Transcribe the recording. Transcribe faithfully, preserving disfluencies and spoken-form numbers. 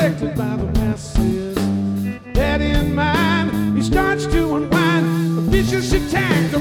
neglected by the masses. That in mind, he starts to unwind a vicious attack